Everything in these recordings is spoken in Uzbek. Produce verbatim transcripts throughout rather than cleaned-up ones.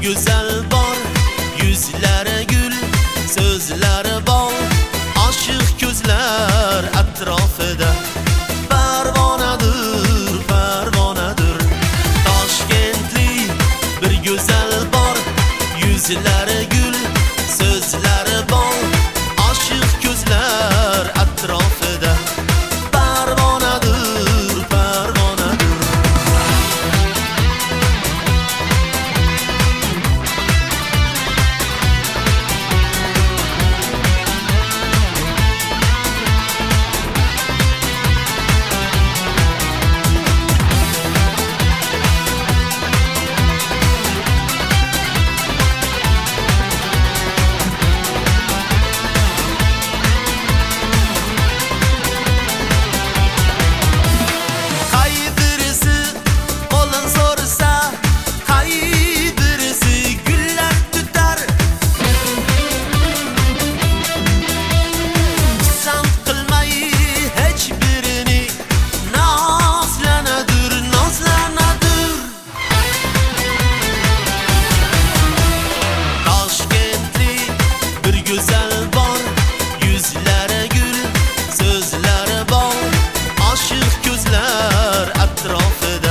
güzel bor, yüzlari gül, so'zlari bol, oshiq ko'zlar atrofida. Parvonadir, parvonadir, Toshkentlik bir güzel bor, yüzlari gül, so'zlari bol, oshiq ko'zlar atrofida. Parvonadir, parvonadir. Güzel bor, yüzlari gül, so'zlari bol, oshiq ko'zlar atrofida.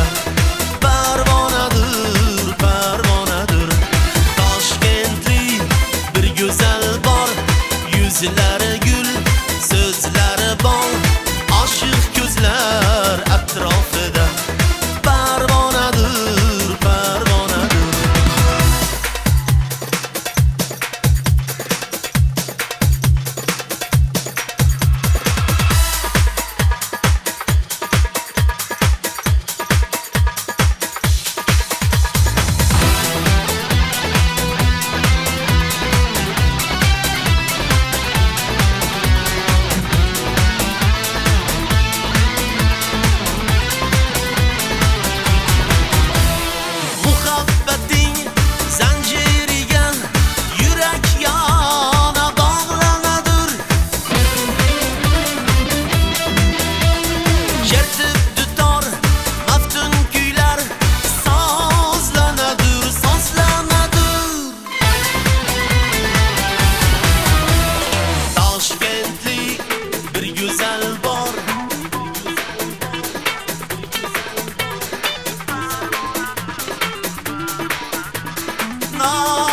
Parvonadir, parvonadir, Toshkentlik bir güzel bor, yüzlari gül, so'zlari bol, oshiq ko'zlar atrofida. Parvonadir, parvonadir. No.